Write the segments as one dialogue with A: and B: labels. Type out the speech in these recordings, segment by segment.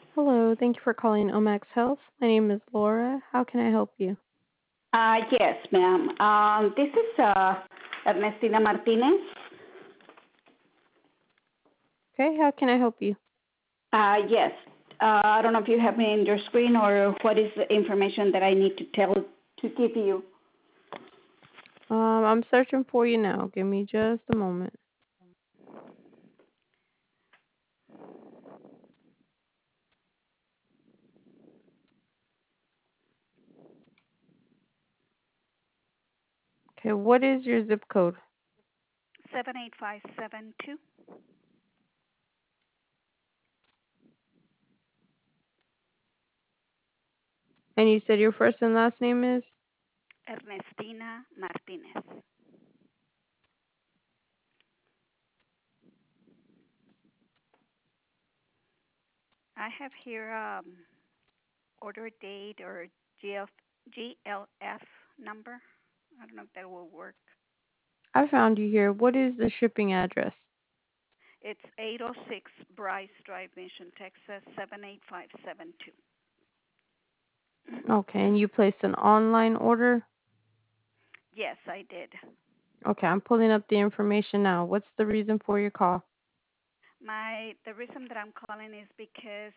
A: Hello, thank you for calling Omax Health. My name is Laura. How can I help you?
B: Yes, ma'am. This is Ernestina Martinez.
A: Okay, how can I help you?
B: Yes. I don't know if you have me in your screen or what is the information that I need to give you.
A: I'm searching for you now. Give me just a moment. Okay, what is your zip code?
C: 78572.
A: And you said your first and last name is?
C: Ernestina Martinez. I have here order date or GLF number. I don't know if that will work.
A: I found you here. What is the shipping address?
C: It's 806 Bryce Drive, Mission, Texas 78572.
A: Okay, and you placed an online order?
C: Yes, I did.
A: Okay, I'm pulling up the information now. What's the reason for your call?
C: The reason that I'm calling is because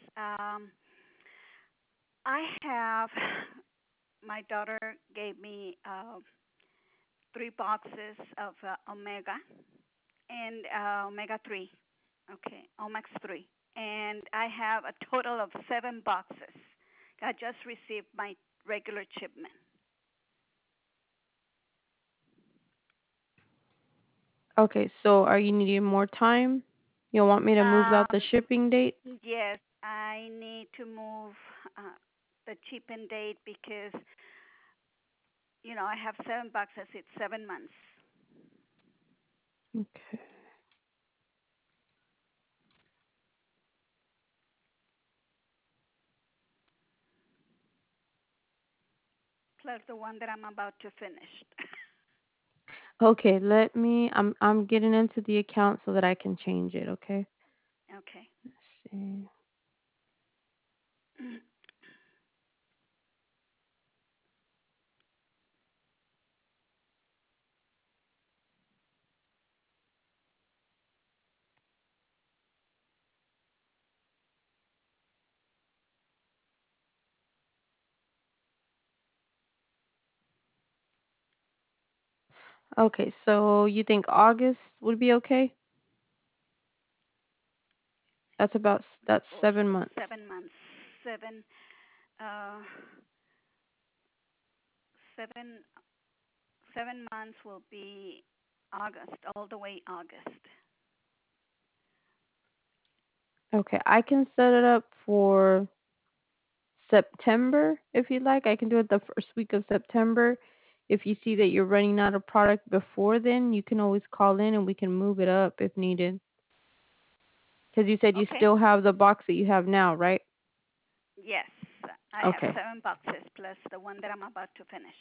C: I have my daughter gave me 3 boxes of Omega and Omega 3. Okay, Omax 3. And I have a total of 7 boxes. I just received my regular shipment.
A: Okay, so are you needing more time? You want me to move out the
C: Um,
A: shipping date?
C: yes, I need to move the shipping date because, I have 7 boxes. It's 7 months.
A: Okay.
C: Plus the one that I'm about to finish.
A: Okay, I'm getting into the account so that I can change it, okay?
C: Okay.
A: Let's see. Okay, so you think August would be okay? That's
C: Oh,
A: 7 months.
C: 7 months. Seven. Uh, 7 7 months will be August, all the way August.
A: Okay, I can set it up for September if you'd like. I can do it the first week of September. If you see that you're running out of product before then, you can always call in and we can move it up if needed. Because you said you
C: Okay.
A: still have the box that you have now, right?
C: Yes, I have
A: Okay.
C: 7 boxes plus the one that I'm about to finish.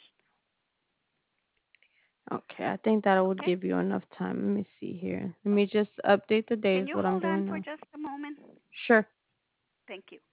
A: Okay, I think that would
C: Okay.
A: give you enough time. Let me see here. Let me just update the
C: Can
A: days,
C: you
A: what I'm
C: hold on
A: doing
C: for
A: now.
C: just a moment?
A: Sure.
C: Thank you.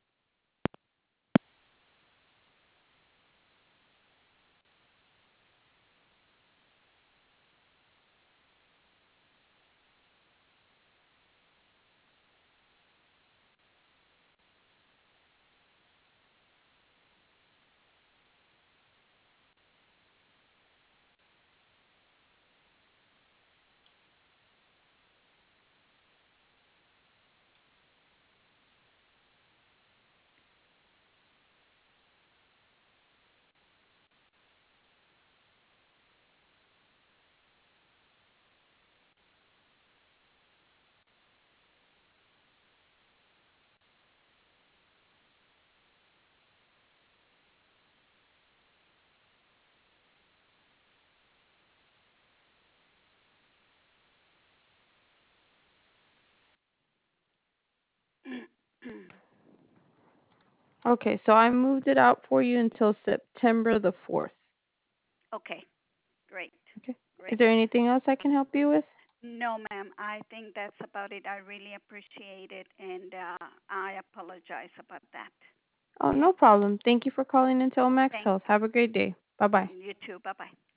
A: Okay, so I moved it out for you until September the 4th.
C: Okay. Great.
A: Okay. Is
C: Great.
A: there anything else I can help you with?
C: No, ma'am. I think that's about it. I really appreciate it, and I apologize about that.
A: Oh, no problem. Thank you for calling into Omax
C: Thank
A: Health. Have a great day. Bye bye.
C: you too. Bye bye.